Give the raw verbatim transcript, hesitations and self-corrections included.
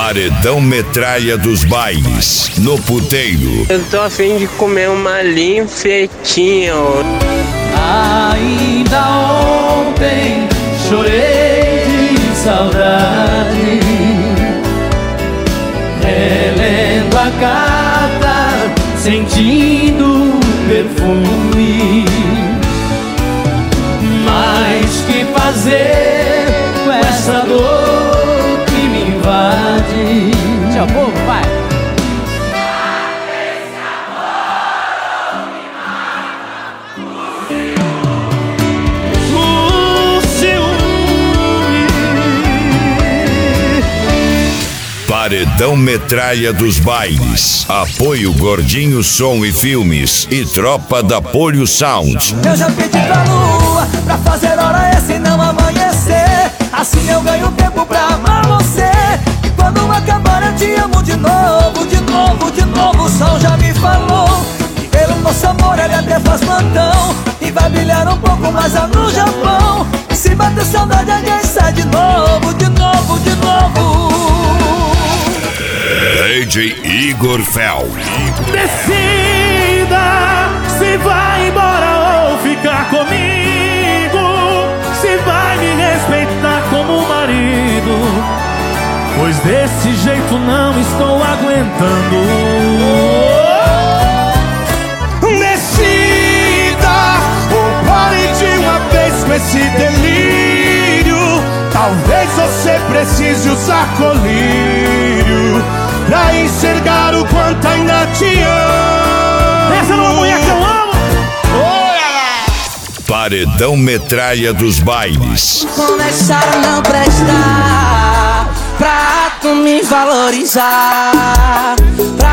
Paredão Metralha dos Bailes, no puteiro. Eu tô a fim de comer uma linfetinha. Ainda ontem chorei de saudade, relendo a carta, sentindo perfume. Mas que fazer com essa dor que me invade? Tchau, povo, vai! Paredão Metralha dos Bailes. Apoio Gordinho Som e Filmes e Tropa da Polio Sound. Eu já pedi pra lua pra fazer hora extra e não amanhecer. Assim eu ganho tempo pra amar você. E quando acabar eu te amo de novo, de novo, de novo. O sol já me falou que pelo nosso amor ele até faz plantão e vai brilhar um pouco mais lá no Japão. E se bater saudade a gente sai de novo, de novo, de novo. D J Igor Fel. Decida se vai embora ou ficar comigo, se vai me respeitar como marido, pois desse jeito não estou aguentando. Decida ou pare de uma vez com esse delírio. Talvez você precise usar colírio pra enxergar o quanto ainda te amo. Essa não é a mulher que eu amo. Paredão Metralha dos Bailes. Começaram a não prestar pra tu me valorizar, pra